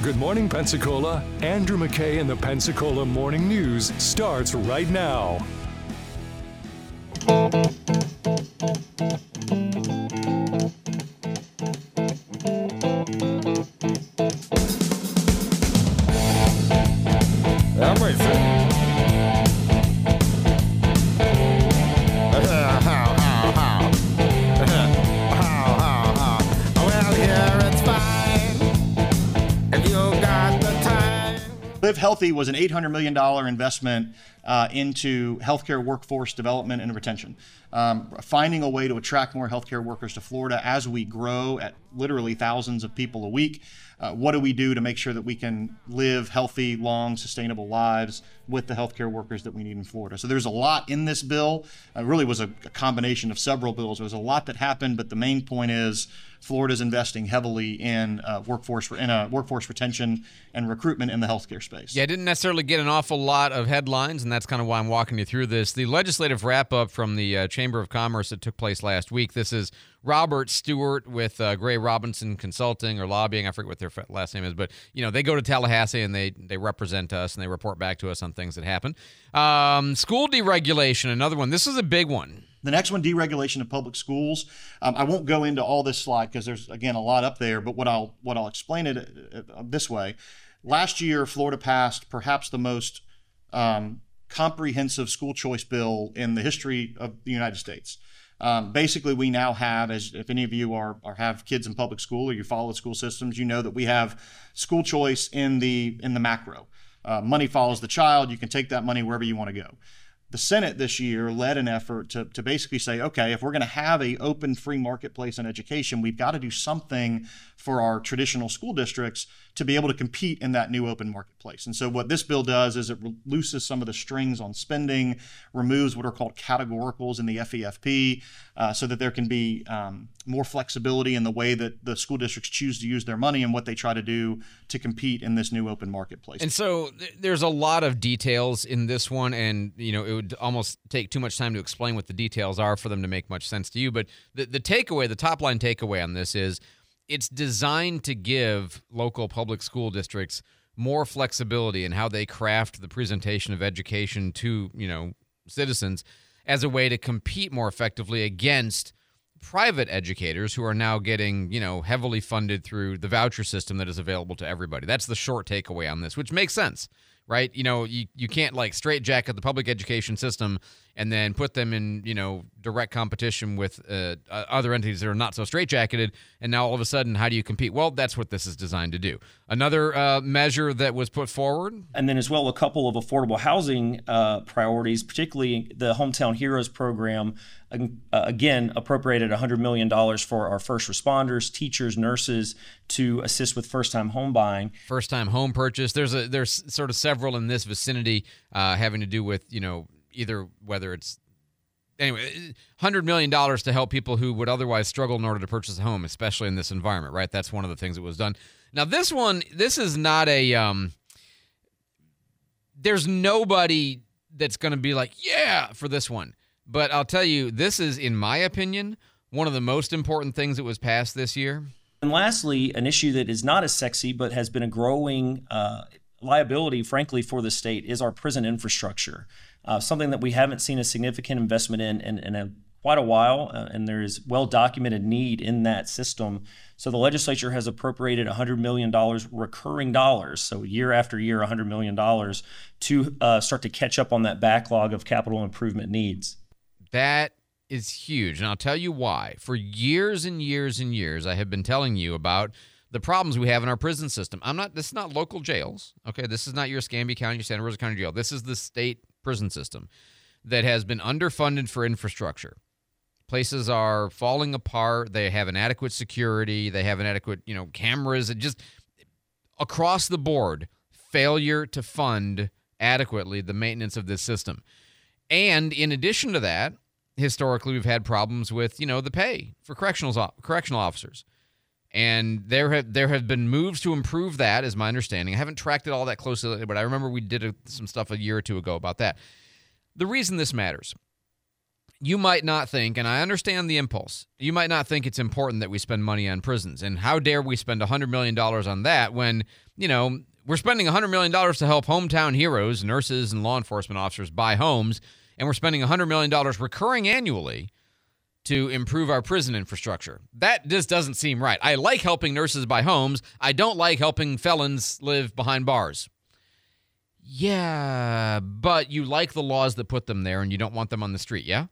Good morning, Pensacola. Andrew McKay in the Pensacola Morning News starts right now. Live Healthy was an $800 million investment into healthcare workforce development and retention. Finding a way to attract more healthcare workers to Florida as we grow at literally thousands of people a week. What do we do to make sure that we can live healthy, long, sustainable lives with the healthcare workers that we need in Florida? So there's a lot in this bill. It really was a combination of several bills. There was a lot that happened, but the main point is Florida's investing heavily in workforce retention and recruitment in the healthcare space. Yeah, I didn't necessarily get an awful lot of headlines, and that's kind of why I'm walking you through this. The legislative wrap-up from the Chamber of Commerce that took place last week. This is Robert Stewart with Gray Robinson Consulting or Lobbying. I forget what their last name is, but they go to Tallahassee and they represent us and they report back to us on things that happen. School deregulation, another one. This is a big one. The next one, deregulation of public schools. I won't go into all this slide because there's, again, a lot up there, but what I'll explain it this way. Last year, Florida passed perhaps the most comprehensive school choice bill in the history of the United States. Basically, we now have, as if any of you have kids in public school or you follow the school systems, you know that we have school choice in the macro. Money follows the child. You can take that money wherever you want to go. The Senate this year led an effort to basically say, okay, if we're going to have an open, free marketplace in education, we've got to do something for our traditional school districts to be able to compete in that new open marketplace. And so what this bill does is it looses some of the strings on spending, removes what are called categoricals in the FEFP, so that there can be more flexibility in the way that the school districts choose to use their money and what they try to do to compete in this new open marketplace. And so there's a lot of details in this one, and it would almost take too much time to explain what the details are for them to make much sense to you. But the takeaway, the top line takeaway on this is it's designed to give local public school districts more flexibility in how they craft the presentation of education to, citizens as a way to compete more effectively against private educators who are now getting, heavily funded through the voucher system that is available to everybody. That's the short takeaway on this, which makes sense, right? You can't straitjacket the public education system and then put them in, direct competition with other entities that are not so straitjacketed. And now all of a sudden, how do you compete? Well, that's what this is designed to do. Another measure that was put forward. And then as well, a couple of affordable housing priorities, particularly the Hometown Heroes program, again, appropriated $100 million for our first responders, teachers, nurses to assist with first-time home buying. First-time home purchase. There's sort of several in this vicinity having to do with, either whether it's anyway, $100 million to help people who would otherwise struggle in order to purchase a home, especially in this environment, right? That's one of the things that was done. Now, this is not a, there's nobody that's going to be like, yeah, for this one. But I'll tell you, this is, in my opinion, one of the most important things that was passed this year. And lastly, an issue that is not as sexy but has been a growing liability, frankly, for the state is our prison infrastructure. Something that we haven't seen a significant investment in quite a while, and there is well-documented need in that system. So the legislature has appropriated $100 million, recurring dollars, so year after year, $100 million, to start to catch up on that backlog of capital improvement needs. That is huge, and I'll tell you why. For years and years and years, I have been telling you about the problems we have in our prison system. This is not local jails, okay? This is not your Escambia County, your Santa Rosa County jail. This is the state prison system that has been underfunded for infrastructure. Places are falling apart. They have inadequate security. They have inadequate, cameras. It just, across the board, failure to fund adequately the maintenance of this system. And in addition to that, historically, we've had problems with, the pay for correctional officers. And there have been moves to improve that, is my understanding. I haven't tracked it all that closely, but I remember we did some stuff a year or two ago about that. The reason this matters, you might not think, and I understand the impulse, you might not think it's important that we spend money on prisons. And how dare we spend $100 million on that when, we're spending $100 million to help hometown heroes, nurses, and law enforcement officers buy homes, and we're spending $100 million recurring annually to improve our prison infrastructure. That just doesn't seem right. I like helping nurses buy homes. I don't like helping felons live behind bars. Yeah, but you like the laws that put them there, and you don't want them on the street, yeah?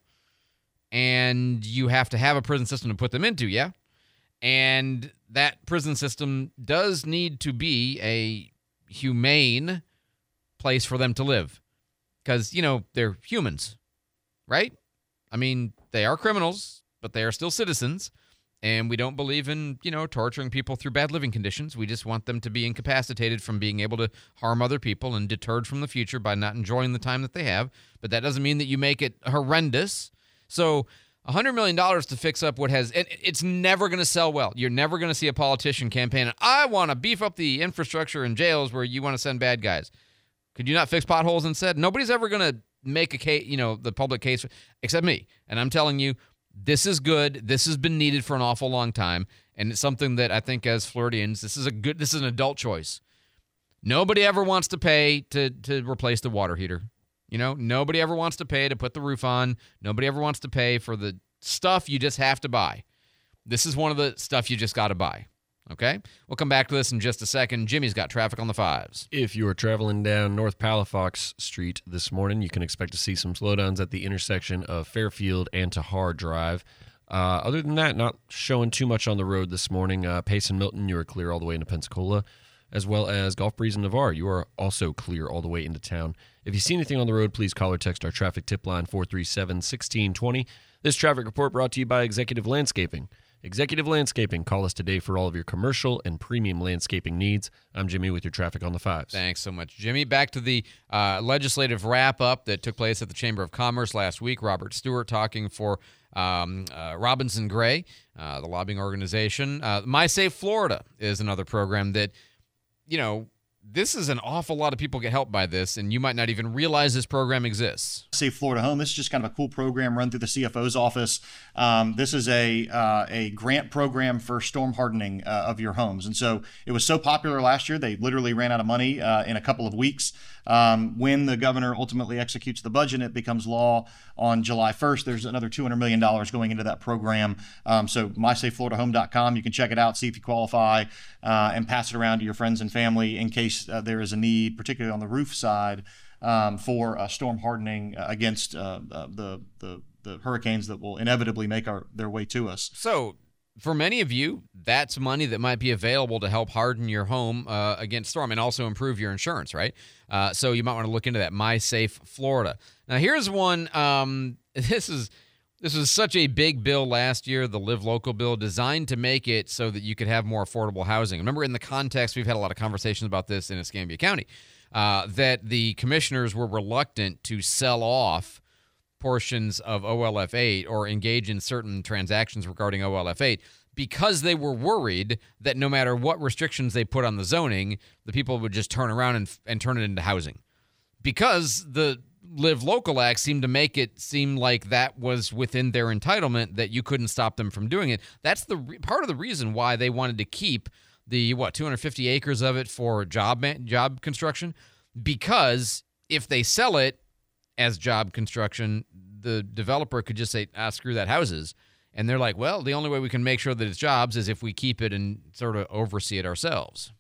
And you have to have a prison system to put them into, yeah? And that prison system does need to be a humane place for them to live. Because, they're humans, right? I mean, they are criminals, but they are still citizens. And we don't believe in, torturing people through bad living conditions. We just want them to be incapacitated from being able to harm other people and deterred from the future by not enjoying the time that they have. But that doesn't mean that you make it horrendous. So $100 million to fix up what has, it's never going to sell well. You're never going to see a politician campaign, I want to beef up the infrastructure in jails where you want to send bad guys. Could you not fix potholes instead? Nobody's ever going to make a case, the public case, except me. And I'm telling you, this is good. This has been needed for an awful long time. And it's something that I think as Floridians, this is an adult choice. Nobody ever wants to pay to replace the water heater. Nobody ever wants to pay to put the roof on. Nobody ever wants to pay for the stuff you just have to buy. This is one of the stuff you just got to buy. Okay? We'll come back to this in just a second. Jimmy's got traffic on the 5s. If you are traveling down North Palafox Street this morning, you can expect to see some slowdowns at the intersection of Fairfield and Tahar Drive. Other than that, not showing too much on the road this morning. Pace and Milton, you are clear all the way into Pensacola, as well as Gulf Breeze and Navarre. You are also clear all the way into town. If you see anything on the road, please call or text our traffic tip line 437-1620. This traffic report brought to you by Executive Landscaping. Executive Landscaping. Call us today for all of your commercial and premium landscaping needs. I'm Jimmy with your traffic on the 5s. Thanks so much, Jimmy. Back to the legislative wrap-up that took place at the Chamber of Commerce last week. Robert Stewart talking for Robinson Gray, the lobbying organization. My Safe Florida is another program that, this is an awful lot of people get helped by this, and you might not even realize this program exists. Safe Florida Home. This is just kind of a cool program run through the CFO's office. This is a grant program for storm hardening of your homes. And so it was so popular last year, they literally ran out of money in a couple of weeks. When the governor ultimately executes the budget, it becomes law on July 1st. There's another $200 million going into that program. So mysafefloridahome.com. You can check it out, see if you qualify, and pass it around to your friends and family in case there is a need, particularly on the roof side, for storm hardening against the hurricanes that will inevitably make their way to us. So for many of you, that's money that might be available to help harden your home against storm and also improve your insurance, right? So you might want to look into that, My Safe Florida. Now, here's one. This was such a big bill last year, the Live Local bill, designed to make it so that you could have more affordable housing. Remember, in the context, we've had a lot of conversations about this in Escambia County, that the commissioners were reluctant to sell off portions of OLF 8 or engage in certain transactions regarding OLF 8 because they were worried that no matter what restrictions they put on the zoning, the people would just turn around and turn it into housing. Because the Live Local Act seemed to make it seem like that was within their entitlement, that you couldn't stop them from doing it. That's the part of the reason why they wanted to keep the 250 acres of it for job construction, because if they sell it as job construction, the developer could just say, screw that, houses. And they're like, well, the only way we can make sure that it's jobs is if we keep it and sort of oversee it ourselves.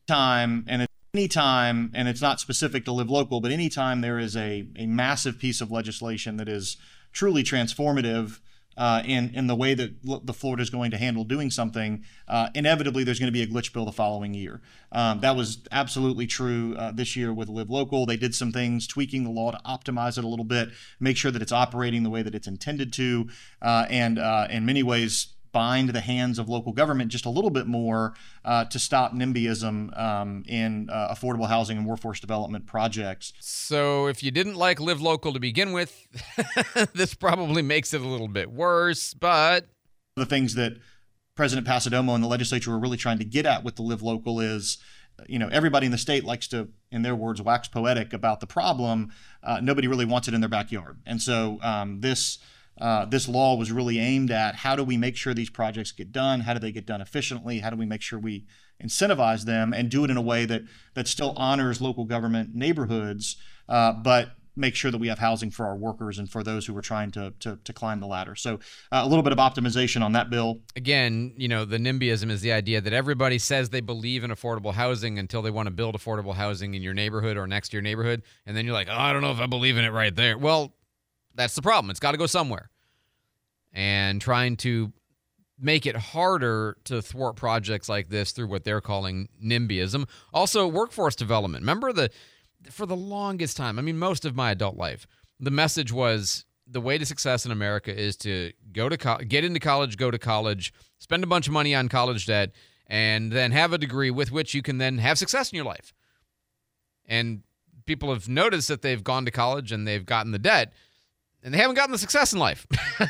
Anytime, and it's not specific to Live Local, but anytime there is a massive piece of legislation that is truly transformative in the way that the Florida is going to handle doing something, inevitably there's going to be a glitch bill the following year. That was absolutely true this year with Live Local. They did some things, tweaking the law to optimize it a little bit, make sure that it's operating the way that it's intended to, and in many ways bind the hands of local government just a little bit more to stop NIMBYism in affordable housing and workforce development projects. So if you didn't like Live Local to begin with, this probably makes it a little bit worse, but... The things that President Passidomo and the legislature were really trying to get at with the Live Local is, everybody in the state likes to, in their words, wax poetic about the problem. Nobody really wants it in their backyard. And so this this law was really aimed at how do we make sure these projects get done? How do they get done efficiently? How do we make sure we incentivize them and do it in a way that still honors local government neighborhoods, but make sure that we have housing for our workers and for those who are trying to climb the ladder. So a little bit of optimization on that bill. Again, the NIMBYism is the idea that everybody says they believe in affordable housing until they want to build affordable housing in your neighborhood or next to your neighborhood. And then you're like, oh, I don't know if I believe in it right there. Well, that's the problem. It's got to go somewhere. And trying to make it harder to thwart projects like this through what they're calling NIMBYism. Also, workforce development. Remember for the longest time, most of my adult life, the message was the way to success in America is to get into college, go to college, spend a bunch of money on college debt, and then have a degree with which you can then have success in your life. And people have noticed that they've gone to college and they've gotten the debt, and they haven't gotten the success in life,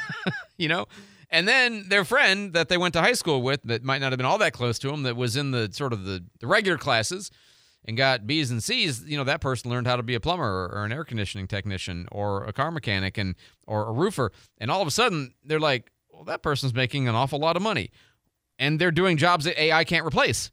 And then their friend that they went to high school with that might not have been all that close to them, that was in the sort of the regular classes and got B's and C's, that person learned how to be a plumber or an air conditioning technician or a car mechanic or a roofer. And all of a sudden, they're like, well, that person's making an awful lot of money. And they're doing jobs that AI can't replace.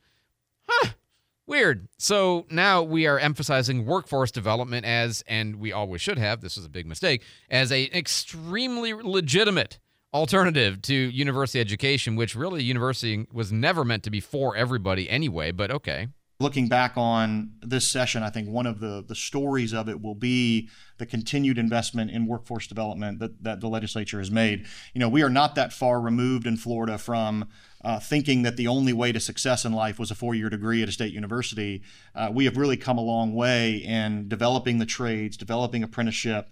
Weird. So now we are emphasizing workforce development and we always should have, this is a big mistake, as an extremely legitimate alternative to university education, which really university was never meant to be for everybody anyway, but okay. Looking back on this session, I think one of the stories of it will be the continued investment in workforce development that the legislature has made. We are not that far removed in Florida from thinking that the only way to success in life was a 4-year degree at a state university. We have really come a long way in developing the trades, developing apprenticeship,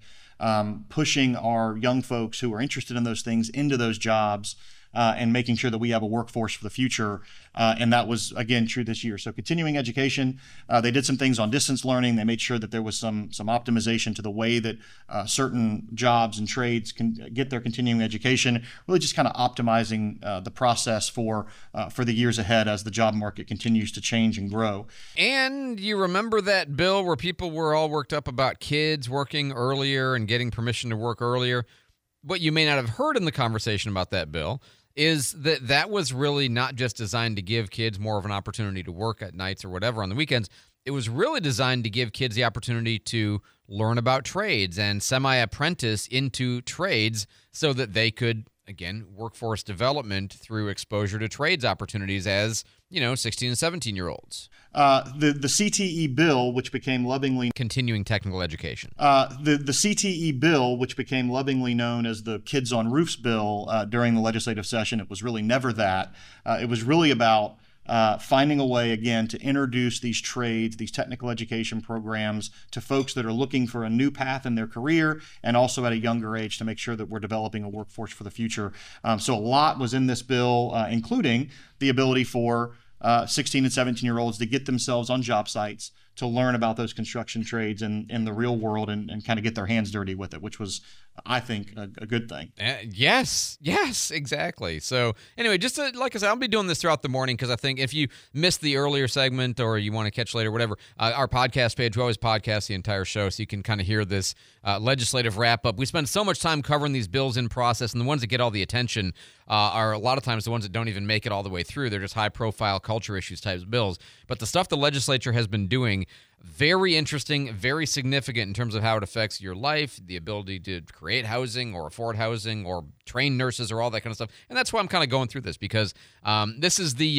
pushing our young folks who are interested in those things into those jobs, and making sure that we have a workforce for the future. And that was, again, true this year. So continuing education, they did some things on distance learning. They made sure that there was some optimization to the way that certain jobs and trades can get their continuing education, really just kind of optimizing the process for the years ahead as the job market continues to change and grow. And you remember that bill where people were all worked up about kids working earlier and getting permission to work earlier? What you may not have heard in the conversation about that bill is that was really not just designed to give kids more of an opportunity to work at nights or whatever on the weekends. It was really designed to give kids the opportunity to learn about trades and semi-apprentice into trades so that they could, again, workforce development through exposure to trades opportunities as, 16 and 17-year-olds. The CTE bill, which became lovingly continuing technical education. The CTE bill, which became lovingly known as the Kids on Roofs bill during the legislative session, it was really never that. It was really about finding a way, again, to introduce these trades, these technical education programs to folks that are looking for a new path in their career and also at a younger age to make sure that we're developing a workforce for the future. So a lot was in this bill, including the ability for 16 and 17-year-olds to get themselves on job sites, to learn about those construction trades in the real world and kind of get their hands dirty with it, which was, I think, a good thing. Yes, exactly. So anyway, just like I said, I'll be doing this throughout the morning because I think if you missed the earlier segment or you want to catch later, whatever, our podcast page, we always podcast the entire show so you can kind of hear this legislative wrap-up. We spend so much time covering these bills in process, and the ones that get all the attention are a lot of times the ones that don't even make it all the way through. They're just high-profile culture issues types of bills. But the stuff the legislature has been doing, very interesting, very significant in terms of how it affects your life, the ability to create housing or afford housing or train nurses or all that kind of stuff. And that's why I'm kind of going through this because this is the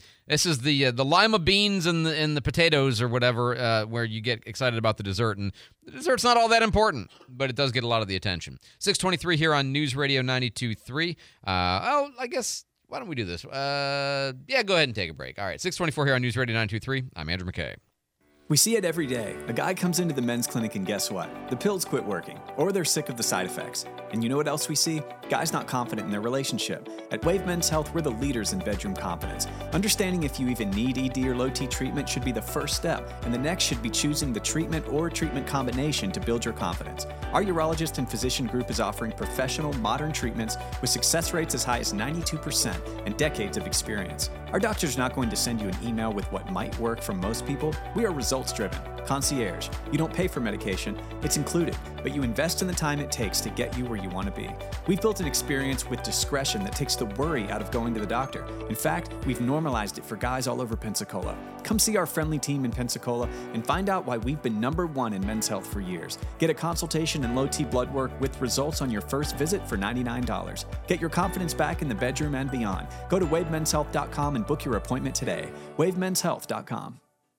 lima beans and the potatoes or whatever where you get excited about the dessert. And the dessert's not all that important, but it does get a lot of the attention. 6:23 here on News Radio 92.3. I guess, why don't we do this? Go ahead and take a break. All right, 6:24 here on News Radio 92.3. I'm Andrew McKay. We see it every day. A guy comes into the men's clinic and guess what? The pills quit working, or they're sick of the side effects. And you know what else we see? Guys not confident in their relationship. At Wave Men's Health, we're the leaders in bedroom confidence. Understanding if you even need ED or low T treatment should be the first step, and the next should be choosing the treatment or treatment combination to build your confidence. Our urologist and physician group is offering professional, modern treatments with success rates as high as 92% and decades of experience. Our doctor's not going to send you an email with what might work for most people. We are results results-driven. Concierge. You don't pay for medication, it's included, but you invest in the time it takes to get you where you want to be. We've built an experience with discretion that takes the worry out of going to the doctor. In fact, we've normalized it for guys all over Pensacola. Come see our friendly team in Pensacola and find out why we've been #1 in men's health for years. Get a consultation and low-T blood work with results on your first visit for $99. Get your confidence back in the bedroom and beyond. Go to wavemenshealth.com and book your appointment today. wavemenshealth.com.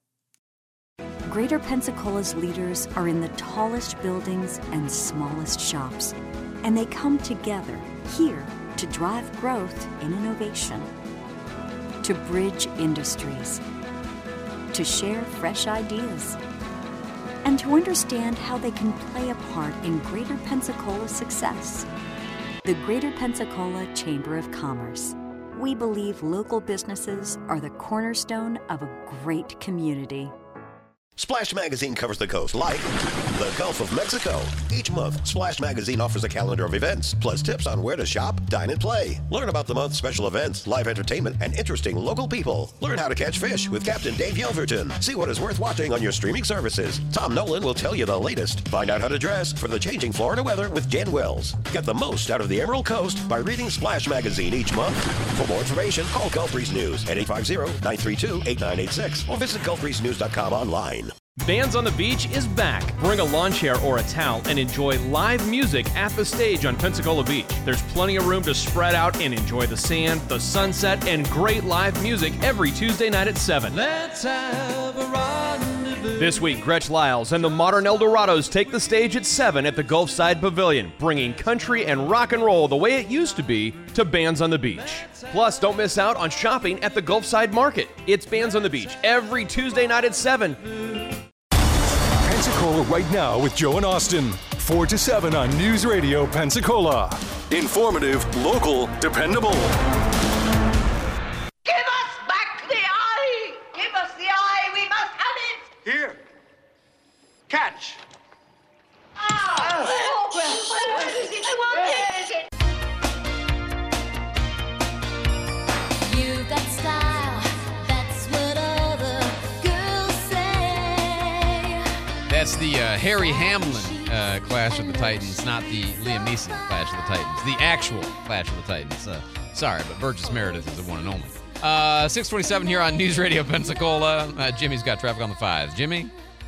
Greater Pensacola's leaders are in the tallest buildings and smallest shops, and they come together here to drive growth and innovation, to bridge industries, to share fresh ideas, and to understand how they can play a part in Greater Pensacola's success. The Greater Pensacola Chamber of Commerce. We believe local businesses are the cornerstone of a great community. Splash Magazine covers the coast like the Gulf of Mexico. Each month, Splash Magazine offers a calendar of events, plus tips on where to shop, dine, and play. Learn about the month's special events, live entertainment, and interesting local people. Learn how to catch fish with Captain Dave Yelverton. See what is worth watching on your streaming services. Tom Nolan will tell you the latest. Find out how to dress for the changing Florida weather with Jan Wells. Get the most out of the Emerald Coast by reading Splash Magazine each month. For more information, call Gulf Breeze News at 850-932-8986 or visit gulfbreezenews.com online. Bands on the Beach is back. Bring a lawn chair or a towel and enjoy live music at the stage on Pensacola Beach. There's plenty of room to spread out and enjoy the sand, the sunset, and great live music every Tuesday night at 7. Let's have a rendezvous. This week, Gretsch Lyles and the Modern Eldorados take the stage at 7 at the Gulfside Pavilion, bringing country and rock and roll the way it used to be to Bands on the Beach. Plus, don't miss out on shopping at the Gulfside Market. It's Bands on the Beach every Tuesday night at 7. Pensacola right now with Joe and Austin. 4 to 7 on News Radio Pensacola. Informative, local, dependable. Give us back the eye! Give us the eye! We must have it! Here. Catch. I want it! You've got style. That's what other girls say. That's the Harry Hamlin Clash of the Titans, not the Liam Neeson Clash of the Titans. The actual Clash of the Titans. Sorry, but Burgess Meredith is the one and only. 627 here on News Radio Pensacola. Jimmy's got traffic on the 5s. Jimmy?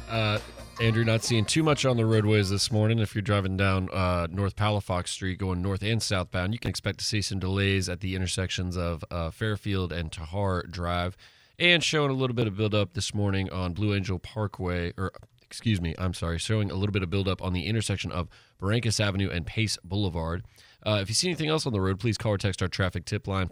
Andrew, not seeing too much on the roadways this morning. If you're driving down North Palafox Street going north and southbound, you can expect to see some delays at the intersections of Fairfield and Tahar Drive, and showing a little bit of buildup this morning on Blue Angel Parkway, showing a little bit of buildup on the intersection of Barrancas Avenue and Pace Boulevard. If you see anything else on the road, please call or text our traffic tip line,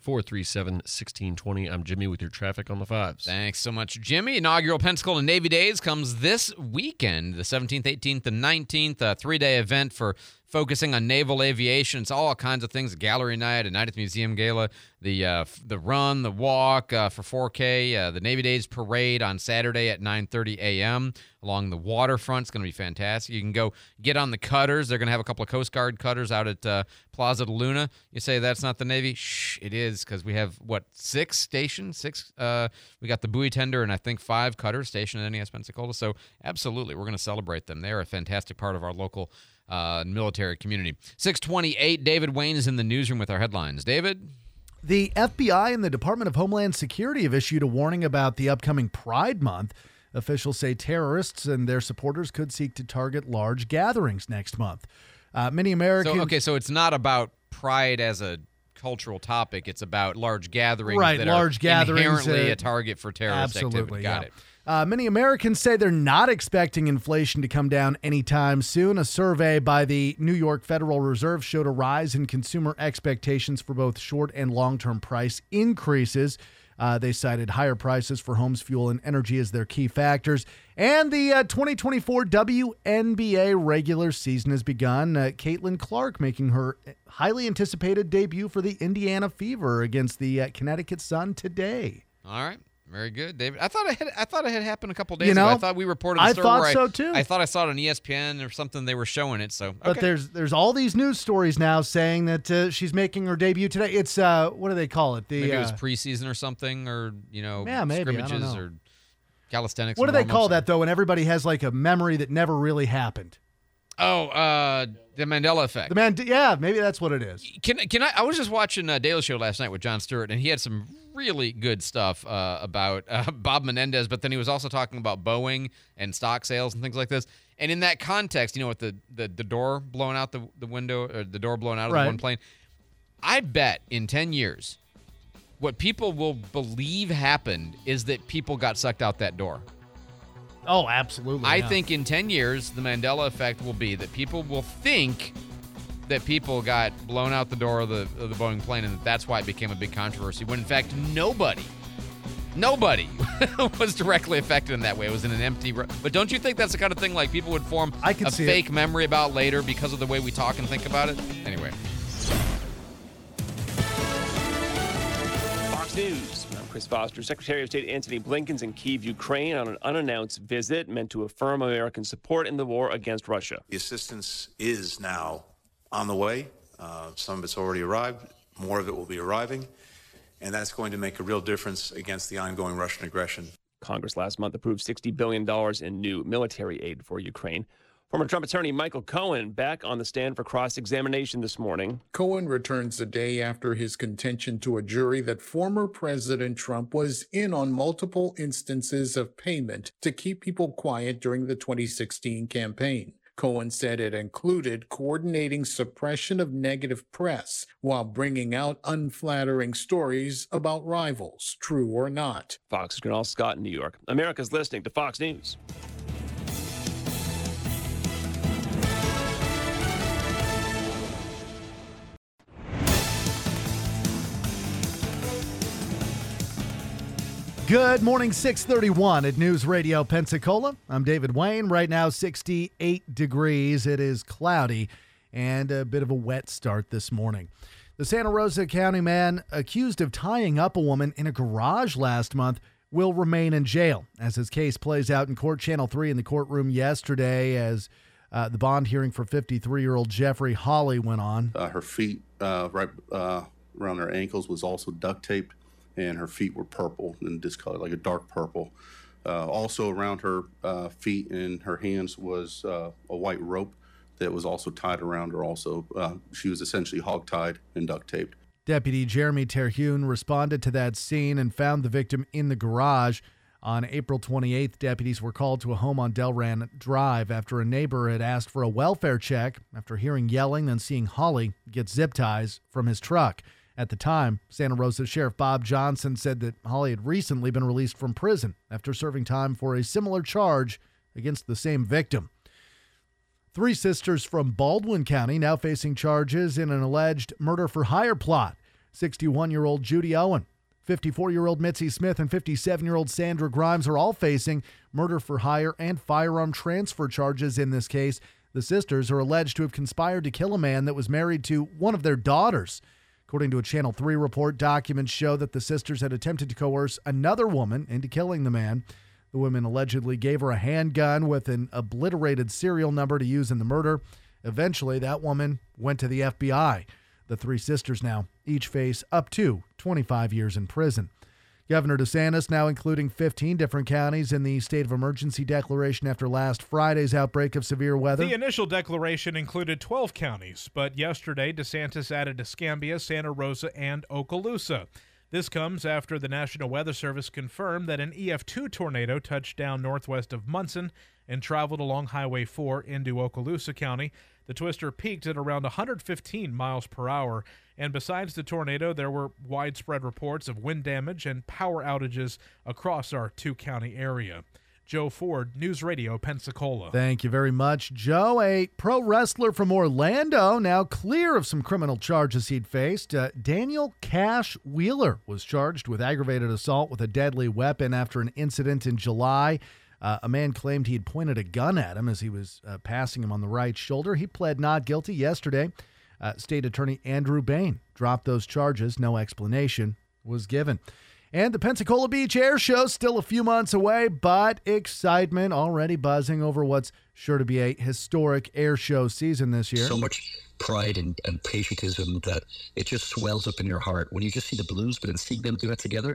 437-1620. I'm Jimmy with your traffic on the 5s. Thanks so much, Jimmy. Inaugural Pensacola Navy Days comes this weekend, the 17th, 18th, and 19th, a 3-day event for focusing on naval aviation. It's all kinds of things, a gallery night, a night at the museum gala, the run, the walk for 4K, the Navy Days parade on Saturday at 9:30 a.m. along the waterfront. It's going to be fantastic. You can go get on the cutters. They're going to have a couple of Coast Guard cutters out at Plaza de Luna. You say that's not the Navy? Shh, it is, because we have, 6 stations? 6? We got the buoy tender and I think 5 cutters stationed at NES Pensacola. So absolutely, we're going to celebrate them. They're a fantastic part of our local military community. 628, David Wayne is in the newsroom with our headlines. David? The FBI and the Department of Homeland Security have issued a warning about the upcoming Pride Month. Officials say terrorists and their supporters could seek to target large gatherings next month. Many Americans... So it's not about Pride as a cultural topic. It's about large gatherings that large are gatherings, inherently a target for terrorist absolutely, activity. Got it. Many Americans say they're not expecting inflation to come down anytime soon. A survey by the New York Federal Reserve showed a rise in consumer expectations for both short and long-term price increases. They cited higher prices for homes, fuel, and energy as their key factors. And the 2024 WNBA regular season has begun. Caitlin Clark making her highly anticipated debut for the Indiana Fever against the Connecticut Sun today. All right. Very good, David. I thought it had happened a couple days ago. I thought we reported the story. I thought so too. I thought I saw it on ESPN or something. They were showing it. So, okay. But there's all these news stories now saying that she's making her debut today. It's what do they call it? Maybe it was preseason or something, or maybe, scrimmages, or Calisthenics. What do and they warm-ups. call that, though, when everybody has like a memory that never really happened? Oh, the Mandela effect. Yeah, maybe that's what it is. Can I was just watching Daily Show last night with Jon Stewart, and he had some really good stuff about Bob Menendez, but then he was also talking about Boeing and stock sales and things like this. And in that context, with the door blowing out the window, or the door blowing out of the one plane, I bet in 10 years, what people will believe happened is that people got sucked out that door. Oh, absolutely. I think in 10 years, the Mandela effect will be that people will think that people got blown out the door of the Boeing plane, and that's why it became a big controversy, when in fact nobody was directly affected in that way. It was in an empty but don't you think that's the kind of thing like people would form a fake memory about later because of the way we talk and think about it? Anyway. Fox News. I'm Chris Foster. Secretary of State Antony Blinken's in Kyiv, Ukraine on an unannounced visit meant to affirm American support in the war against Russia. The assistance is now on the way. Some of it's already arrived. More of it will be arriving. And that's going to make a real difference against the ongoing Russian aggression. Congress last month approved $60 billion in new military aid for Ukraine. Former Trump attorney Michael Cohen back on the stand for cross-examination this morning. Cohen returns the day after his contention to a jury that former President Trump was in on multiple instances of payment to keep people quiet during the 2016 campaign. Cohen said it included coordinating suppression of negative press while bringing out unflattering stories about rivals, true or not. Fox's Kunal Scott in New York. America's listening to Fox News. Good morning, 631 at News Radio Pensacola. I'm David Wayne. Right now, 68 degrees. It is cloudy and a bit of a wet start this morning. The Santa Rosa County man accused of tying up a woman in a garage last month will remain in jail as his case plays out in court. Channel 3 in the courtroom yesterday as the bond hearing for 53-year-old Jeffrey Hawley went on. Her feet right around her ankles was also duct taped, and her feet were purple and discolored, like a dark purple. Also around her feet and her hands was a white rope that was also tied around her also. She was essentially hog-tied and duct taped. Deputy Jeremy Terhune responded to that scene and found the victim in the garage. On April 28th, deputies were called to a home on Delran Drive after a neighbor had asked for a welfare check after hearing yelling and seeing Hawley get zip ties from his truck. At the time, Santa Rosa Sheriff Bob Johnson said that Hawley had recently been released from prison after serving time for a similar charge against the same victim. 3 sisters from Baldwin County now facing charges in an alleged murder-for-hire plot. 61-year-old Judy Owen, 54-year-old Mitzi Smith, and 57-year-old Sandra Grimes are all facing murder-for-hire and firearm transfer charges in this case. The sisters are alleged to have conspired to kill a man that was married to one of their daughters. According to a Channel 3 report, documents show that the sisters had attempted to coerce another woman into killing the man. The women allegedly gave her a handgun with an obliterated serial number to use in the murder. Eventually, that woman went to the FBI. The 3 sisters now each face up to 25 years in prison. Governor DeSantis now including 15 different counties in the state of emergency declaration after last Friday's outbreak of severe weather. The initial declaration included 12 counties, but yesterday DeSantis added Escambia, Santa Rosa, and Okaloosa. This comes after the National Weather Service confirmed that an EF2 tornado touched down northwest of Munson and traveled along Highway 4 into Okaloosa County. The twister peaked at around 115 miles per hour, and besides the tornado, there were widespread reports of wind damage and power outages across our 2-county area. Joe Ford, News Radio, Pensacola. Thank you very much, Joe. A pro wrestler from Orlando, now clear of some criminal charges he'd faced. Daniel Cash Wheeler was charged with aggravated assault with a deadly weapon after an incident in July. A man claimed he had pointed a gun at him as he was passing him on the right shoulder. He pled not guilty yesterday. State Attorney Andrew Bain dropped those charges. No explanation was given. And the Pensacola Beach Air Show still a few months away, but excitement already buzzing over what's sure to be a historic air show season this year. So much pride and patriotism that it just swells up in your heart when you just see the Blues, but in seeing them do it together,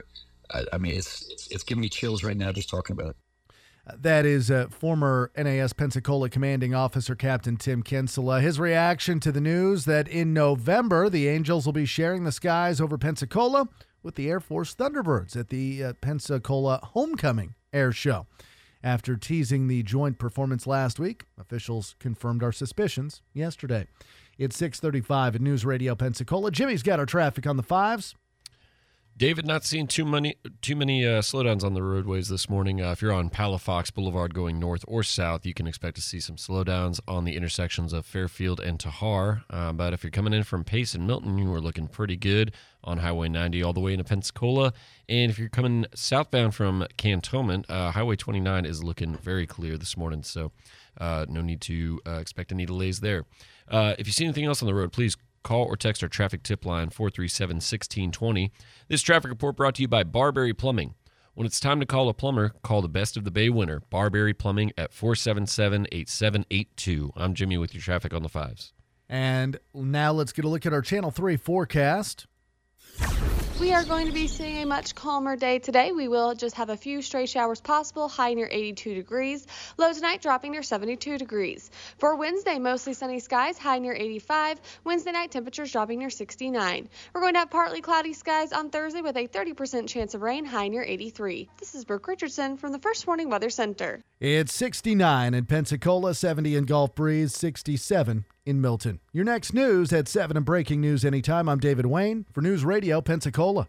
I mean, it's giving me chills right now just talking about it. That is former NAS Pensacola Commanding Officer Captain Tim Kinsella. His reaction to the news that in November, the Angels will be sharing the skies over Pensacola with the Air Force Thunderbirds at the Pensacola Homecoming Air Show. After teasing the joint performance last week, officials confirmed our suspicions yesterday. It's 6:35 at News Radio Pensacola. Jimmy's got our traffic on the 5s. David, not seeing too many slowdowns on the roadways this morning. If you're on Palafox Boulevard going north or south, you can expect to see some slowdowns on the intersections of Fairfield and Tahar. But if you're coming in from Pace and Milton, you are looking pretty good on Highway 90 all the way into Pensacola. And if you're coming southbound from Cantonment, Highway 29 is looking very clear this morning, so no need to expect any delays there. If you see anything else on the road, please call or text our traffic tip line, 437-1620. This traffic report brought to you by Barberry Plumbing. When it's time to call a plumber, call the Best of the Bay winner, Barberry Plumbing, at 477-8782. I'm Jimmy with your traffic on the 5s. And now let's get a look at our Channel 3 forecast. We are going to be seeing a much calmer day today. We will just have a few stray showers possible, high near 82 degrees. Low tonight dropping near 72 degrees. For Wednesday, mostly sunny skies, high near 85. Wednesday night temperatures dropping near 69. We're going to have partly cloudy skies on Thursday with a 30% chance of rain, high near 83. This is Brooke Richardson from the First Warning Weather Center. It's 69 in Pensacola, 70 in Gulf Breeze, 67 in Milton. Your next news at 7 and breaking news anytime. I'm David Wayne for News Radio Pensacola.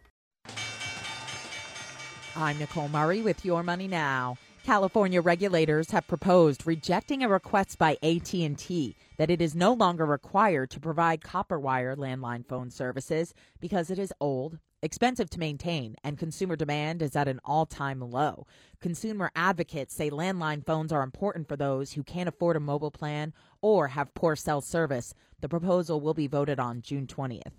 I'm Nicole Murray with Your Money Now. California regulators have proposed rejecting a request by AT&T that it is no longer required to provide copper wire landline phone services because it is old, expensive to maintain, and consumer demand is at an all-time low. Consumer advocates say landline phones are important for those who can't afford a mobile plan or have poor cell service. The proposal will be voted on June 20th.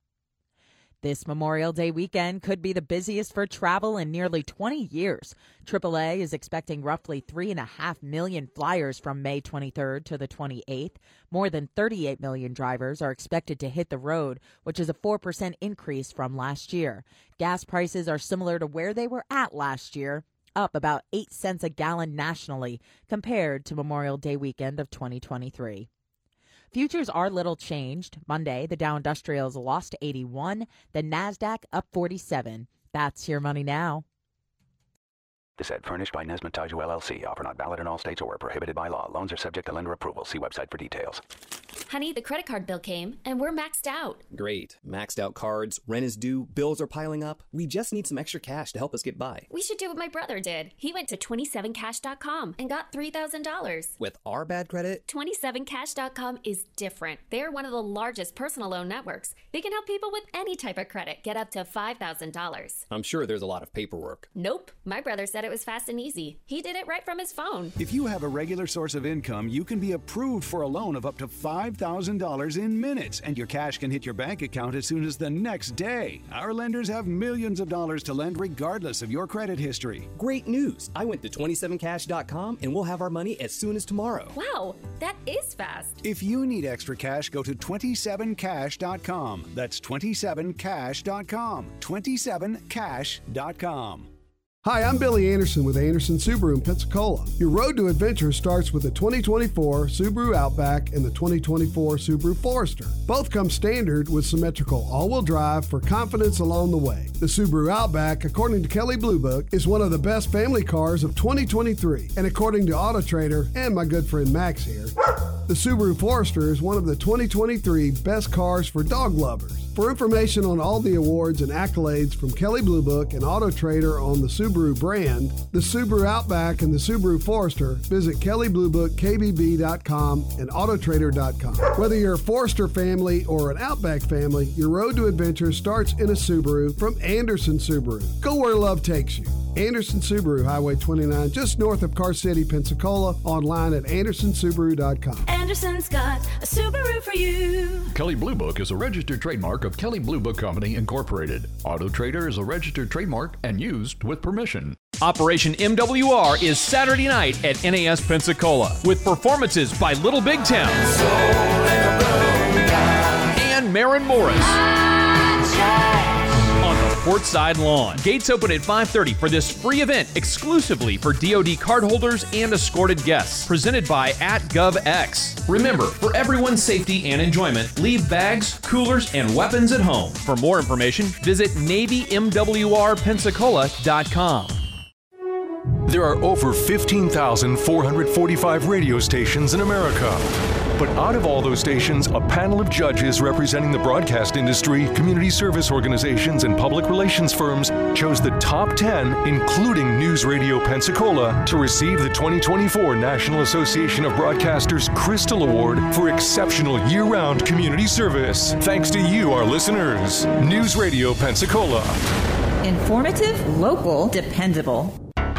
This Memorial Day weekend could be the busiest for travel in nearly 20 years. AAA is expecting roughly 3.5 million flyers from May 23rd to the 28th. More than 38 million drivers are expected to hit the road, which is a 4% increase from last year. Gas prices are similar to where they were at last year, up about 8 cents a gallon nationally compared to Memorial Day weekend of 2023. Futures are little changed. Monday, the Dow Industrials lost 81, the NASDAQ up 47. That's Your Money Now. This ad furnished by Nesmith Taiju LLC. Offer not valid in all states or prohibited by law. Loans are subject to lender approval. See website for details. Honey, the credit card bill came, and we're maxed out. Great. Maxed out cards, rent is due, bills are piling up. We just need some extra cash to help us get by. We should do what my brother did. He went to 27cash.com and got $3,000. With our bad credit? 27cash.com is different. They're one of the largest personal loan networks. They can help people with any type of credit get up to $5,000. I'm sure there's a lot of paperwork. Nope. My brother said it was fast and easy. He did it right from his phone. If you have a regular source of income, you can be approved for a loan of up to $5,000 in minutes, and your cash can hit your bank account as soon as the next day. Our lenders have millions of dollars to lend regardless of your credit history. Great news! I went to 27cash.com and we'll have our money as soon as tomorrow. Wow, that is fast. If you need extra cash, go to 27cash.com. That's 27cash.com. 27cash.com. Hi, I'm Billy Anderson with Anderson Subaru in Pensacola. Your road to adventure starts with the 2024 Subaru Outback and the 2024 Subaru Forester. Both come standard with symmetrical all-wheel drive for confidence along the way. The Subaru Outback, according to Kelley Blue Book, is one of the best family cars of 2023. And according to Auto Trader and my good friend Max here, the Subaru Forester is one of the 2023 best cars for dog lovers. For information on all the awards and accolades from Kelley Blue Book and Auto Trader on the Subaru brand, the Subaru Outback and the Subaru Forester, visit KelleyBlueBookKBB.com and AutoTrader.com. Whether you're a Forester family or an Outback family, your road to adventure starts in a Subaru from Anderson Subaru. Go where love takes you. Anderson Subaru, Highway 29, just north of Car City, Pensacola, online at AndersonSubaru.com. Anderson's got a Subaru for you. Kelley Blue Book is a registered trademark of Kelley Blue Book Company, Incorporated. Auto Trader is a registered trademark and used with permission. Operation MWR is Saturday night at NAS Pensacola with performances by Little Big Town and Maren Morris. On the courtside lawn. Gates open at 5:30 for this free event exclusively for DoD cardholders and escorted guests. Presented by @GovX. Remember, for everyone's safety and enjoyment, leave bags, coolers, and weapons at home. For more information, visit NavyMWRPensacola.com. There are over 15,445 radio stations in America. But out of all those stations, a panel of judges representing the broadcast industry, community service organizations, and public relations firms chose the top 10, including News Radio Pensacola, to receive the 2024 National Association of Broadcasters Crystal Award for exceptional year-round community service. Thanks to you, our listeners. News Radio Pensacola. Informative, local, dependable.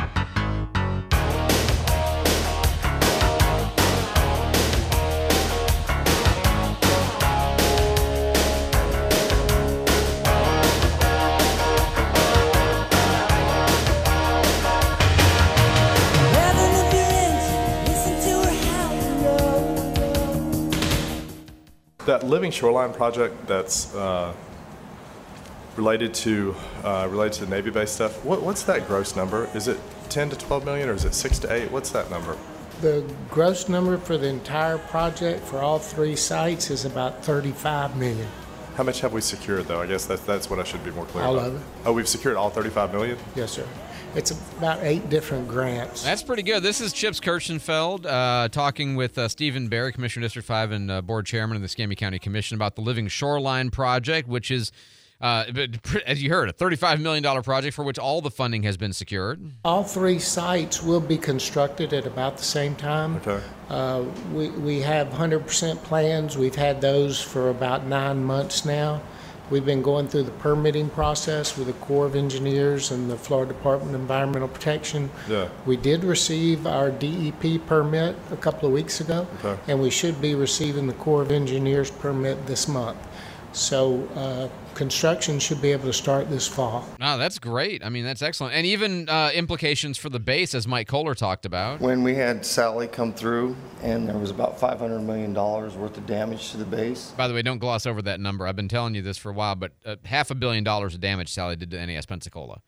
That Living Shoreline project that's related to the Navy base stuff, what's that gross number? Is it 10 to 12 million or is it 6 to 8? What's that number? The gross number for the entire project for all three sites is about 35 million. How much have we secured though? I guess that's what I should be more clear all about. All of it. Oh, we've secured all 35 million? Yes, sir. It's about 8 different grants. That's pretty good. This is Chips Kirchenfeld talking with Stephen Barry, Commissioner District 5 and Board Chairman of the Escambia County Commission about the Living Shoreline Project, which is, as you heard, a $35 million project for which all the funding has been secured. All three sites will be constructed at about the same time. Okay. We have 100% plans. We've had those for about 9 months now. We've been going through the permitting process with the Corps of Engineers and the Florida Department of Environmental Protection. Yeah. We did receive our DEP permit a couple of weeks ago, okay. And we should be receiving the Corps of Engineers permit this month. So construction should be able to start this fall. No, that's great. I mean, that's excellent. And even implications for the base, as Mike Kohler talked about. When we had Sally come through and there was about $500 million worth of damage to the base. By the way, don't gloss over that number. I've been telling you this for a while, but $500 million of damage Sally did to NAS Pensacola.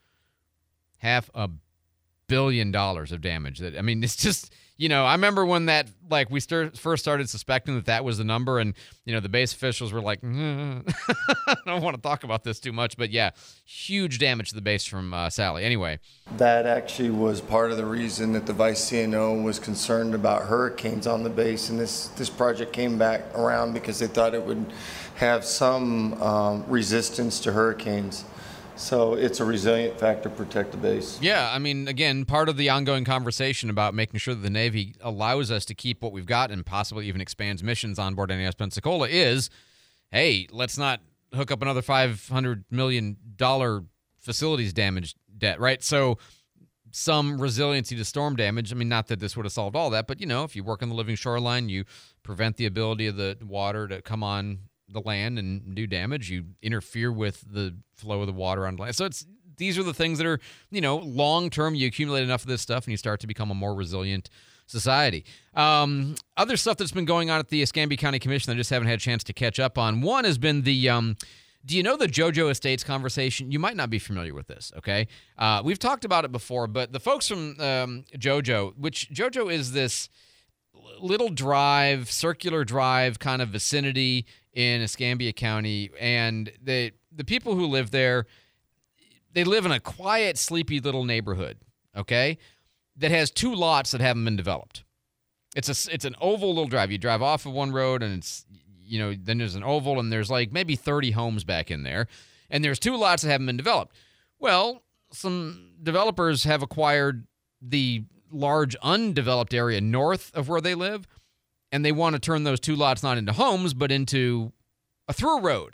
$500 million of damage. I mean, it's just... I remember when that, we first started suspecting that was the number, and, the base officials were like, I don't want to talk about this too much, but yeah, huge damage to the base from Sally. Anyway. That actually was part of the reason that the Vice CNO was concerned about hurricanes on the base, and this project came back around because they thought it would have some resistance to hurricanes. So it's a resilient factor to protect the base. Yeah, I mean, again, part of the ongoing conversation about making sure that the Navy allows us to keep what we've got and possibly even expands missions on board NAS Pensacola is, hey, let's not hook up another $500 million facilities damage debt, right? So some resiliency to storm damage. I mean, not that this would have solved all that, but, if you work on the living shoreline, you prevent the ability of the water to come on the land and do damage. You interfere with the flow of the water on land. So these are the things that are, long term. You accumulate enough of this stuff and you start to become a more resilient society. Other stuff that's been going on at the Escambia County Commission that I just haven't had a chance to catch up on. One has been the do you know the JoJo Estates conversation? You might not be familiar with this, okay? We've talked about it before, but the folks from JoJo, which JoJo is this little drive, circular drive kind of vicinity in Escambia County, and the people who live there, they live in a quiet, sleepy little neighborhood, okay, that has 2 lots that haven't been developed. It's an oval little drive. You drive off of one road, and it's, then there's an oval, and there's maybe 30 homes back in there, and there's 2 lots that haven't been developed. Well, some developers have acquired the large undeveloped area north of where they live, and they want to turn those 2 lots not into homes, but into a through road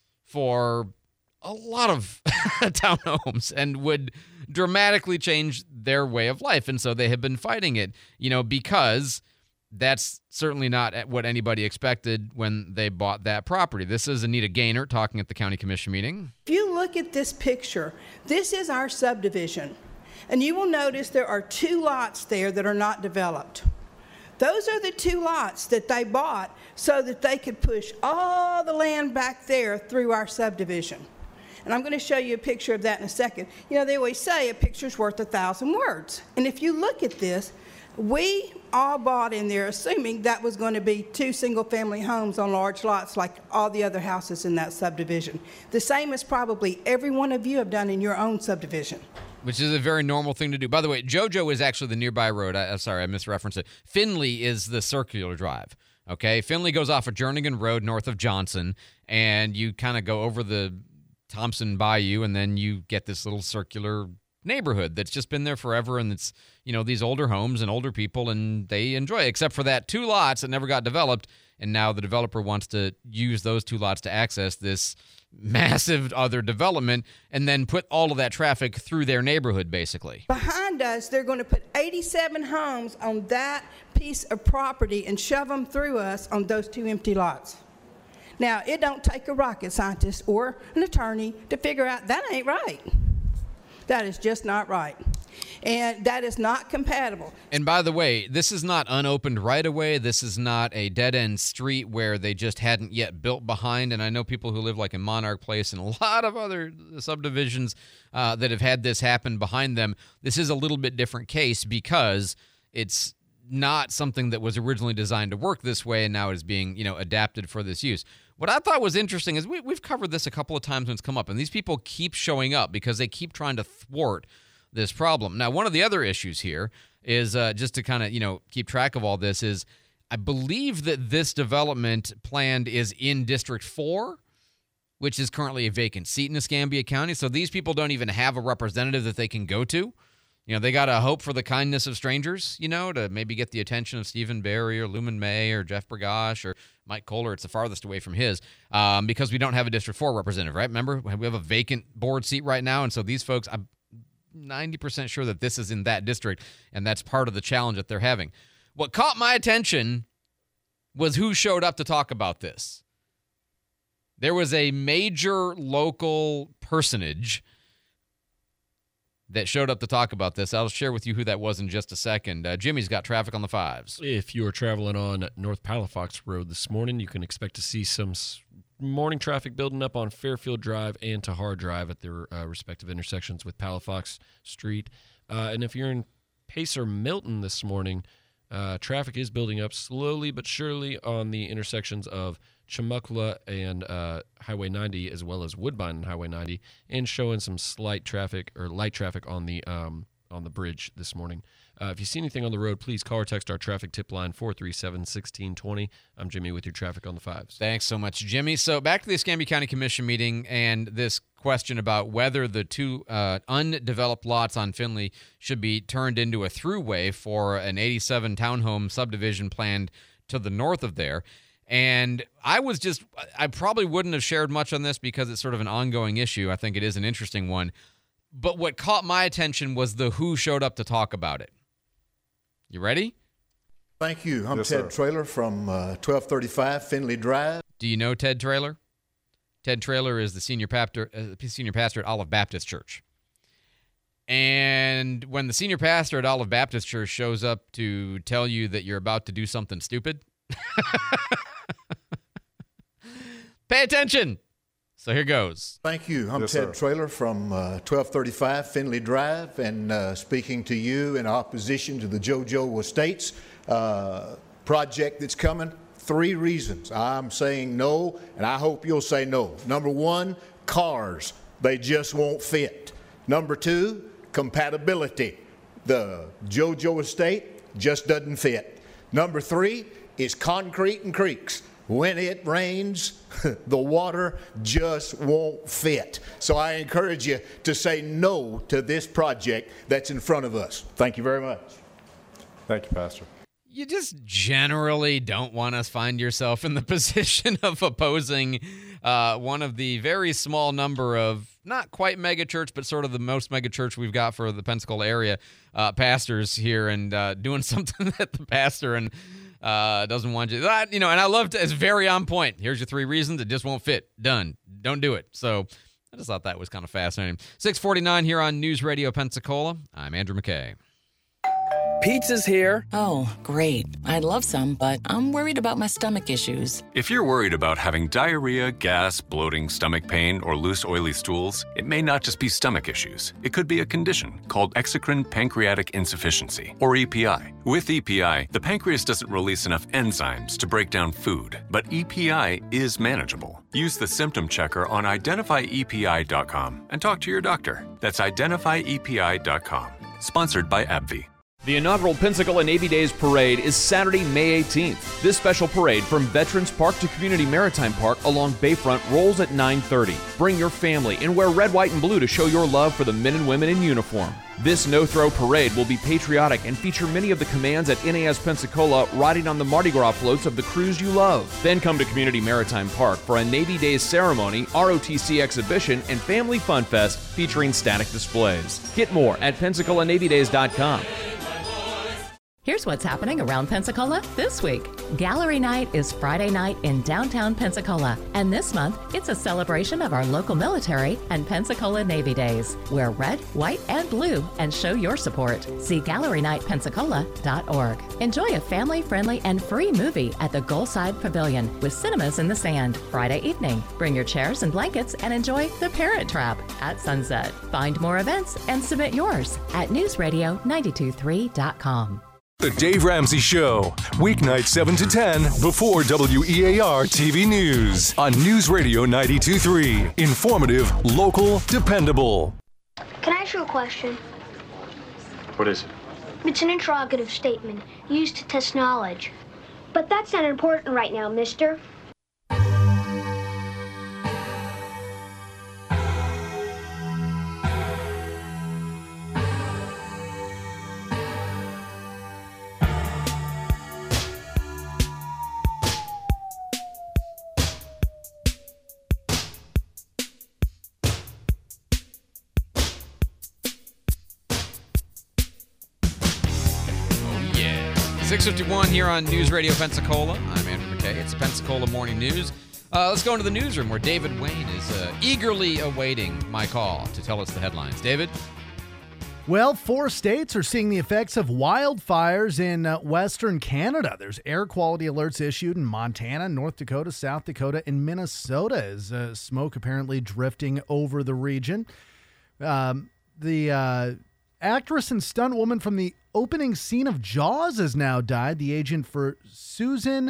for a lot of townhomes, and would dramatically change their way of life. And so they have been fighting it, because that's certainly not what anybody expected when they bought that property. This is Anita Gaynor talking at the county commission meeting. If you look at this picture, this is our subdivision, and you will notice there are 2 lots there that are not developed. Those are the 2 lots that they bought so that they could push all the land back there through our subdivision. And I'm going to show you a picture of that in a second. You know, they always say a picture's worth 1,000 words. And if you look at this, we all bought in there assuming that was going to be 2 single-family homes on large lots like all the other houses in that subdivision. The same as probably every one of you have done in your own subdivision. Which is a very normal thing to do. By the way, JoJo is actually the nearby road. I'm sorry, I misreferenced it. Finley is the circular drive. Okay, Finley goes off of Jernigan Road north of Johnson, and you kind of go over the Thompson Bayou, and then you get this little circular neighborhood that's just been there forever, and it's, you know, these older homes and older people, and they enjoy it, except for that 2 lots that never got developed, and now the developer wants to use those 2 lots to access this massive other development and then put all of that traffic through their neighborhood, basically. Behind us, they're going to put 87 homes on that piece of property and shove them through us on those 2 empty lots. Now, it don't take a rocket scientist or an attorney to figure out that ain't right. That is just not right. And that is not compatible. And by the way, this is not unopened right-of-way. This is not a dead-end street where they just hadn't yet built behind. And I know people who live like in Monarch Place and a lot of other subdivisions that have had this happen behind them. This is a little bit different case because it's not something that was originally designed to work this way, and now it is being, you know, adapted for this use. What I thought was interesting is we've covered this a couple of times when it's come up, and these people keep showing up because they keep trying to thwart this problem. Now, one of the other issues here is just to kind of, you know, keep track of all this is I believe that this development planned is in District 4, which is currently a vacant seat in Escambia County. So these people don't even have a representative that they can go to. You know, they got to hope for the kindness of strangers, you know, to maybe get the attention of Stephen Barry or Luman May or Jeff Bergosh or Mike Kohler. It's the farthest away from his because we don't have a District 4 representative, right? Remember, we have a vacant board seat right now. And so these folks, I'm 90% sure that this is in that district, and that's part of the challenge that they're having. What caught my attention was who showed up to talk about this. There was a major local personage that showed up to talk about this. I'll share with you who that was in just a second. Jimmy's got traffic on the 5s. If you are traveling on North Palafox Road this morning, you can expect to see some morning traffic building up on Fairfield Drive and Tahar Drive at their respective intersections with Palafox Street. And if you're in Pacer Milton this morning, traffic is building up slowly but surely on the intersections of Chumuckla and Highway 90, as well as Woodbine and Highway 90, and showing some light traffic on the bridge this morning. If you see anything on the road, please call or text our traffic tip line 437-1620. I'm Jimmy with your traffic on the 5s. Thanks so much, Jimmy. So back to the Escambia County Commission meeting and this question about whether the 2 undeveloped lots on Finley should be turned into a throughway for an 87 townhome subdivision planned to the north of there. And I probably wouldn't have shared much on this because it's sort of an ongoing issue. I think it is an interesting one. But what caught my attention was the who showed up to talk about it. You ready? Thank you. I'm Ted Traylor from 1235 Finley Drive. Do you know Ted Traylor? Ted Traylor is the senior pastor at Olive Baptist Church. And when the senior pastor at Olive Baptist Church shows up to tell you that you're about to do something stupid, pay attention. So here goes. Thank you. I'm Ted Traylor from 1235 Finley Drive, and speaking to you in opposition to the JoJo Estates project that's coming. 3 reasons I'm saying no, and I hope you'll say no. Number 1, cars. They just won't fit. Number 2, compatibility. The JoJo Estate just doesn't fit. Number 3 is concrete and creeks. When it rains, the water just won't fit. So I encourage you to say no to this project that's in front of us. Thank you very much. Thank you, Pastor. You just generally don't want to find yourself in the position of opposing one of the very small number of, not quite mega church, but sort of the most mega church we've got for the Pensacola area pastors here, and doing something that the pastor and doesn't want you. And I love it's very on point. Here's your 3 reasons. It just won't fit. Done. Don't do it. So I just thought that was kind of fascinating. 6:49 here on News Radio Pensacola. I'm Andrew McKay. Pizza's here. Oh, great. I'd love some, but I'm worried about my stomach issues. If you're worried about having diarrhea, gas, bloating, stomach pain, or loose, oily stools, it may not just be stomach issues. It could be a condition called exocrine pancreatic insufficiency, or EPI. With EPI, the pancreas doesn't release enough enzymes to break down food, but EPI is manageable. Use the symptom checker on identifyepi.com and talk to your doctor. That's identifyepi.com. Sponsored by AbbVie. The inaugural Pensacola Navy Days Parade is Saturday, May 18th. This special parade from Veterans Park to Community Maritime Park along Bayfront rolls at 9:30. Bring your family and wear red, white, and blue to show your love for the men and women in uniform. This no-throw parade will be patriotic and feature many of the commands at NAS Pensacola riding on the Mardi Gras floats of the crews you love. Then come to Community Maritime Park for a Navy Days ceremony, ROTC exhibition, and Family Fun Fest featuring static displays. Get more at PensacolaNavyDays.com. Here's what's happening around Pensacola this week. Gallery Night is Friday night in downtown Pensacola, and this month it's a celebration of our local military and Pensacola Navy Days. Wear red, white, and blue and show your support. See GalleryNightPensacola.org. Enjoy a family-friendly and free movie at the Goalside Pavilion with Cinemas in the Sand Friday evening. Bring your chairs and blankets and enjoy The Parent Trap at sunset. Find more events and submit yours at newsradio923.com. The Dave Ramsey Show, weeknight 7 to 10 before WEAR TV News on News Radio 92.3. Informative, local, dependable. Can I ask you a question? What is it? It's an interrogative statement used to test knowledge. But that's not important right now, mister. Oh, yeah. 6:51 here on News Radio Pensacola. I'm Andrew McKay. It's Pensacola Morning News. Let's go into the newsroom where David Wayne is eagerly awaiting my call to tell us the headlines. David? Well, 4 states are seeing the effects of wildfires in Western Canada. There's air quality alerts issued in Montana, North Dakota, South Dakota, and Minnesota as smoke apparently drifting over the region. The actress and stunt woman from the opening scene of Jaws has now died. The agent for Susan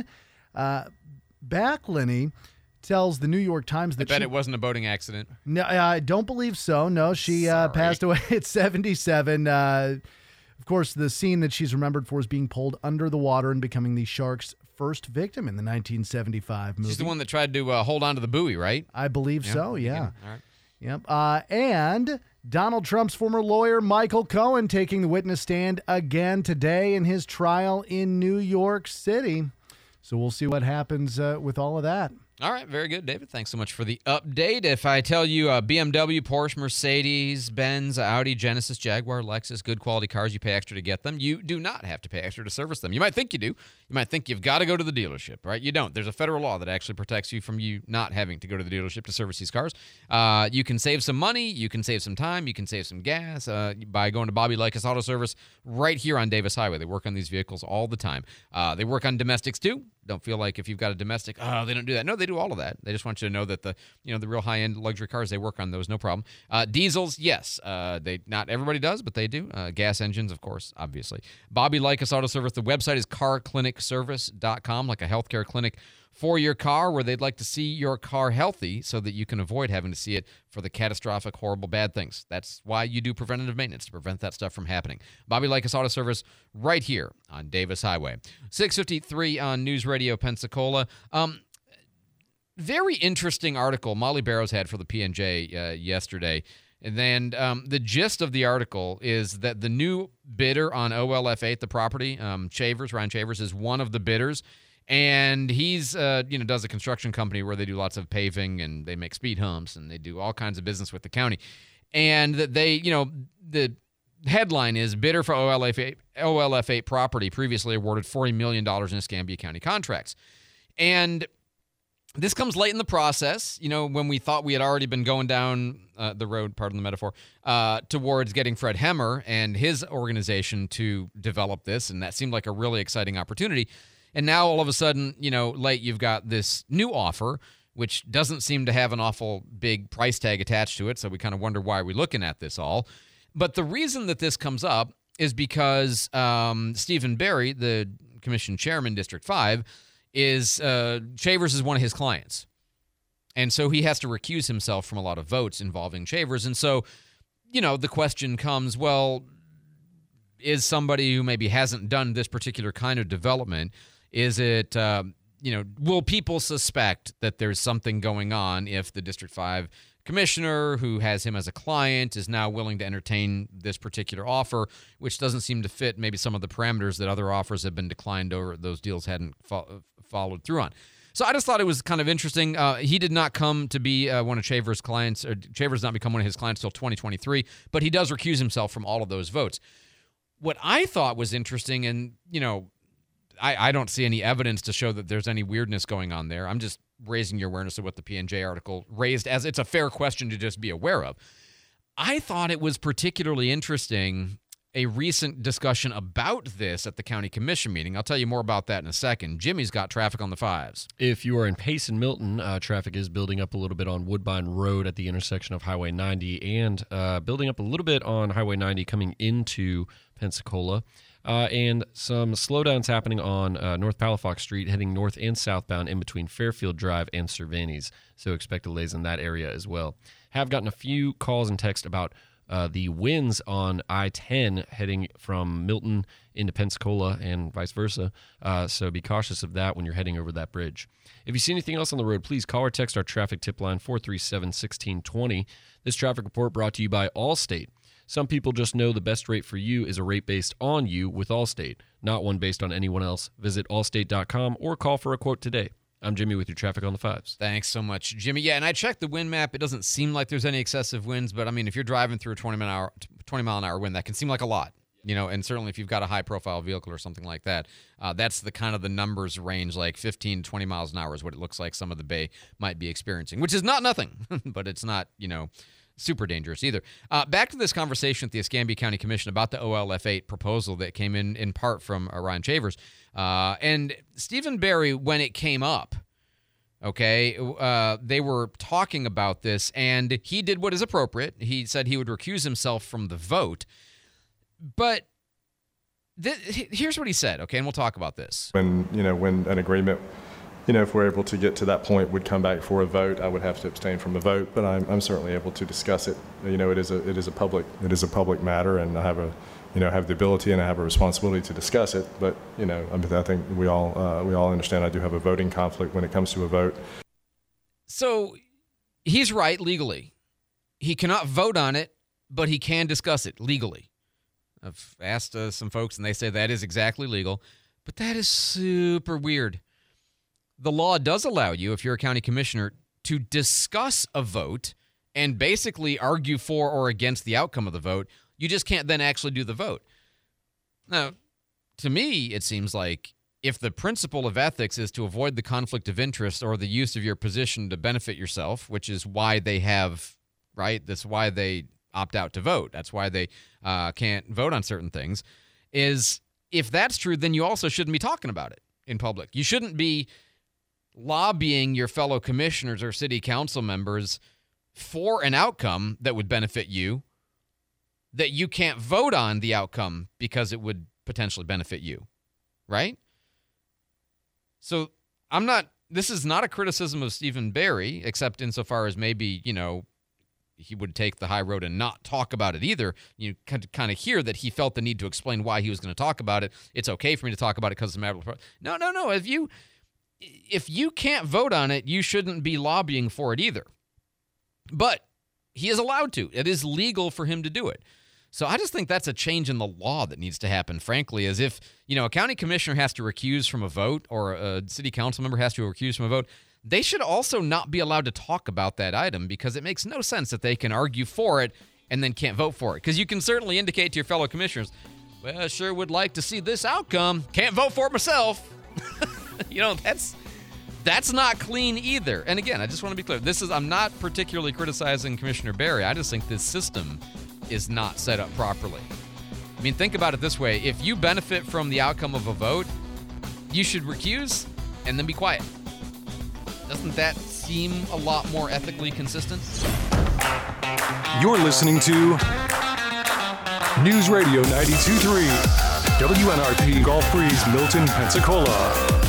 Backliny tells the New York Times that I bet it wasn't a boating accident. No, I don't believe so. No, she passed away at 77. Of course, the scene that she's remembered for is being pulled under the water and becoming the shark's first victim in the 1975 movie. She's the one that tried to hold on to the buoy, right? I believe so, yeah. All right. Yep. And Donald Trump's former lawyer, Michael Cohen, taking the witness stand again today in his trial in New York City. So we'll see what happens with all of that. All right, very good, David. Thanks so much for the update. If I tell you BMW, Porsche, Mercedes, Benz, Audi, Genesis, Jaguar, Lexus, good quality cars, you pay extra to get them. You do not have to pay extra to service them. You might think you do. You might think you've got to go to the dealership, right? You don't. There's a federal law that actually protects you from you not having to go to the dealership to service these cars. You can save some money. You can save some time. You can save some gas by going to Bobby Likas Auto Service right here on Davis Highway. They work on these vehicles all the time. They work on domestics too. Don't feel like if you've got a domestic, they don't do that. No, they do all of that. They just want you to know that the real high-end luxury cars, they work on those, no problem. Diesels, yes. They not everybody does, but they do. Gas engines, of course, obviously. Bobby Likas Auto Service. The website is carclinicservice.com, like a healthcare clinic for your car, where they'd like to see your car healthy so that you can avoid having to see it for the catastrophic, horrible, bad things. That's why you do preventative maintenance, to prevent that stuff from happening. Bobby Likas Auto Service right here on Davis Highway. 6:53 on News Radio Pensacola. Very interesting article Molly Barrows had for the P&J yesterday. And then the gist of the article is that the new bidder on OLF8, the property, Ryan Chavers, is one of the bidders. And he's, does a construction company where they do lots of paving and they make speed humps and they do all kinds of business with the county. And that they, the headline is bidder for OLF8 property previously awarded $40 million in Escambia County contracts. And This comes late in the process, when we thought we had already been going down the road, pardon the metaphor, towards getting Fred Hemmer and his organization to develop this, and that seemed like a really exciting opportunity. And now all of a sudden, late, you've got this new offer, which doesn't seem to have an awful big price tag attached to it, so we kind of wonder why we're looking at this all. But the reason that this comes up is because Stephen Barry, the commission chairman, District 5, Chavers is one of his clients. And so he has to recuse himself from a lot of votes involving Chavers. And so, the question comes, well, is somebody who maybe hasn't done this particular kind of development, is it, will people suspect that there's something going on if the District 5 commissioner who has him as a client is now willing to entertain this particular offer, which doesn't seem to fit maybe some of the parameters that other offers have been declined over those deals hadn't followed through on. So I just thought it was kind of interesting. He did not come to be one of Chavers' clients, or Chavers did not become one of his clients until 2023, but he does recuse himself from all of those votes. What I thought was interesting, and, I don't see any evidence to show that there's any weirdness going on there. I'm just raising your awareness of what the P&J article raised, as it's a fair question to just be aware of. I thought it was particularly interesting, a recent discussion about this at the county commission meeting. I'll tell you more about that in a second. Jimmy's got traffic on the 5s. If you are in Pace and Milton, traffic is building up a little bit on Woodbine Road at the intersection of Highway 90 and building up a little bit on Highway 90 coming into Pensacola. And some slowdowns happening on North Palafox Street, heading north and southbound in between Fairfield Drive and Cervantes. So expect delays in that area as well. Have gotten a few calls and text about the winds on I-10 heading from Milton into Pensacola and vice versa. So be cautious of that when you're heading over that bridge. If you see anything else on the road, please call or text our traffic tip line 437-1620. This traffic report brought to you by Allstate. Some people just know the best rate for you is a rate based on you with Allstate, not one based on anyone else. Visit allstate.com or call for a quote today. I'm Jimmy with your traffic on the 5s. Thanks so much, Jimmy. Yeah, and I checked the wind map. It doesn't seem like there's any excessive winds, but I mean, if you're driving through a 20 mile an hour wind, that can seem like a lot. And certainly if you've got a high-profile vehicle or something like that, that's the kind of the numbers range, like 15 to 20 miles an hour is what it looks like some of the Bay might be experiencing, which is not nothing, but it's not, super dangerous either. Back to this conversation at the Escambia County Commission about the OLF8 proposal that came in part from Ryan Chavers. And Stephen Barry, when it came up, they were talking about this, and he did what is appropriate. He said he would recuse himself from the vote. But here's what he said, and we'll talk about this. When an agreement, if we're able to get to that point, would come back for a vote, I would have to abstain from the vote, but I'm certainly able to discuss it. It is a public matter, and I have have the ability and I have a responsibility to discuss it. But I think we all understand I do have a voting conflict when it comes to a vote. So he's right legally. He cannot vote on it, but he can discuss it legally. I've asked some folks, and they say that is exactly legal, but that is super weird. The law does allow you, if you're a county commissioner, to discuss a vote and basically argue for or against the outcome of the vote. You just can't then actually do the vote. Now, to me, it seems like if the principle of ethics is to avoid the conflict of interest or the use of your position to benefit yourself, which is why they have, right? That's why they opt out to vote. That's why they can't vote on certain things. Is if that's true, then you also shouldn't be talking about it in public. You shouldn't be lobbying your fellow commissioners or city council members for an outcome that would benefit you, that you can't vote on the outcome because it would potentially benefit you, right? So this is not a criticism of Stephen Barry, except insofar as maybe, he would take the high road and not talk about it either. You kind of hear that he felt the need to explain why he was going to talk about it. It's okay for me to talk about it because it's a matter of... No. If you can't vote on it, you shouldn't be lobbying for it either. But he is allowed to. It is legal for him to do it. So I just think that's a change in the law that needs to happen, frankly, as if, a county commissioner has to recuse from a vote or a city council member has to recuse from a vote. They should also not be allowed to talk about that item because it makes no sense that they can argue for it and then can't vote for it. Because you can certainly indicate to your fellow commissioners, well, I sure would like to see this outcome. Can't vote for it myself. That's not clean either. And again, I just want to be clear. I'm not particularly criticizing Commissioner Barry. I just think this system is not set up properly. I mean, think about it this way. If you benefit from the outcome of a vote, you should recuse and then be quiet. Doesn't that seem a lot more ethically consistent? You're listening to News Radio 92.3, WNRP Gulf Breeze, Milton, Pensacola.